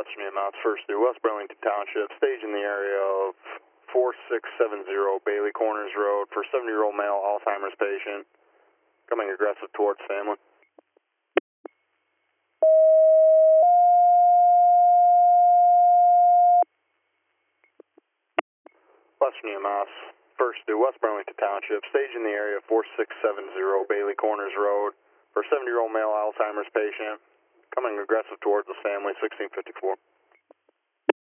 Western EMS, first through West Burlington Township, stage in the area of 4670 Bailey Corners Road for 70-year-old male Alzheimer's patient, coming aggressive towards family. Western EMS, first through West Burlington Township, stage in the area of 4670 Bailey Corners Road for 70-year-old male Alzheimer's patient, coming aggressive towards the family, 1654.